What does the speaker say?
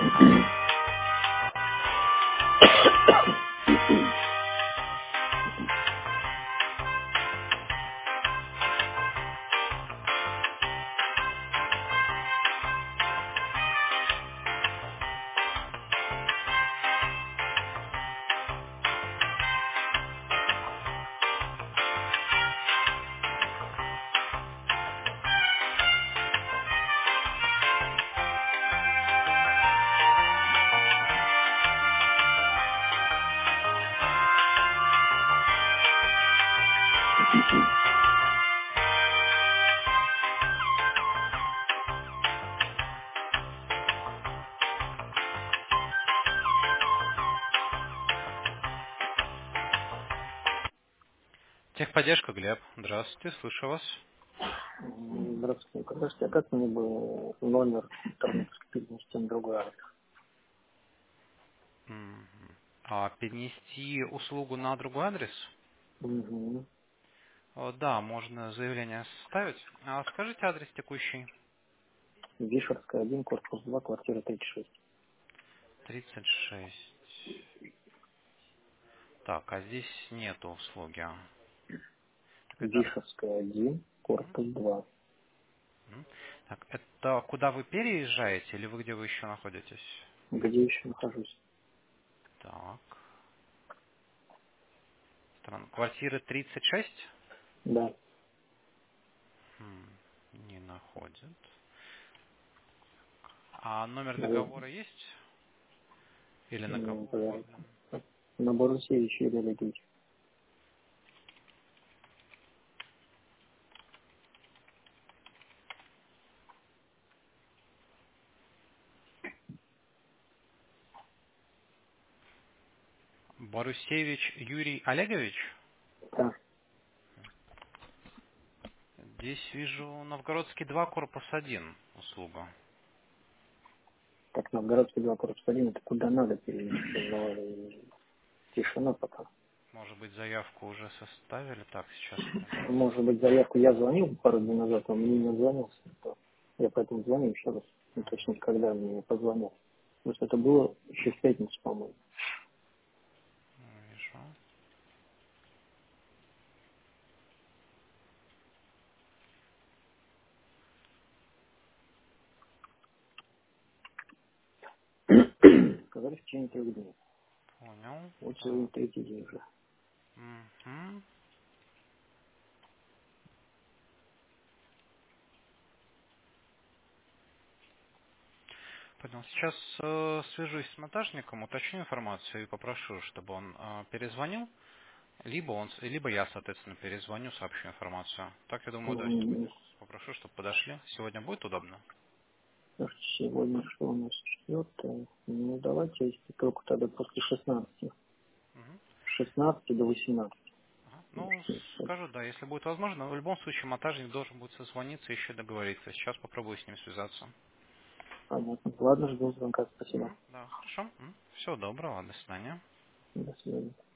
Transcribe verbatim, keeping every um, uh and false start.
Техподдержка, Глеб. Здравствуйте, слышу вас. Здравствуйте. Скажите, а как мне бы номер интернета перенести на другой адрес? Мгм. А перенести услугу на другой адрес? Угу. О, да, можно заявление составить. А скажите адрес текущий. Вишерская, один, корпус два, квартира тридцать шесть. тридцать шесть. Так, а здесь нету услуги. Так это... Вишерская, один, Мгм. корпус два. Мгм. Так, это куда вы переезжаете или вы где вы еще находитесь? Где еще нахожусь? Так. Странно. Квартира тридцать шесть? Да, Хм, не находит. А номер наверное. договора есть? Или на Ну, кого наверное. оформлен? На Борусевича или Легич. Борусевич Юрий Олегович? Да, Здесь вижу Новгородский два, корпус один услуга. так, Новгородский два, корпус один, это куда надо перенести, но и тишина пока. Может быть, заявку уже составили? Так, сейчас смотрю. Может быть, заявку я звонил пару дней назад, он мне не звонился. то Я поэтому звоню еще раз. Ну, точнее, когда мне позвонил. Потому что это было еще в пятницу, по-моему. Вижу. Сказали в течение трех дней. Понял. Вот сегодня Так. третий день уже. Мгм. Понял. Сейчас э, свяжусь с монтажником, уточню информацию и попрошу, чтобы он э, перезвонил. Либо он, с- либо я, соответственно, перезвоню, сообщу информацию. Так, я думаю, да, М, сегодня попрошу, чтобы подошли. Сегодня будет удобно? так, Сегодня что у нас четвертое? Ну, давайте, если только тогда после шестнадцати. Мгм. С шестнадцати до восемнадцати. Ага. Ну, Может, не сказать. скажу, да, если будет возможно. Но в любом случае монтажник должен будет созвониться и еще договориться. Сейчас попробую с ним связаться. Понятно. Ладно, жду звонка. Спасибо. Мгм. Да, хорошо. Всего доброго, до свидания. До свидания.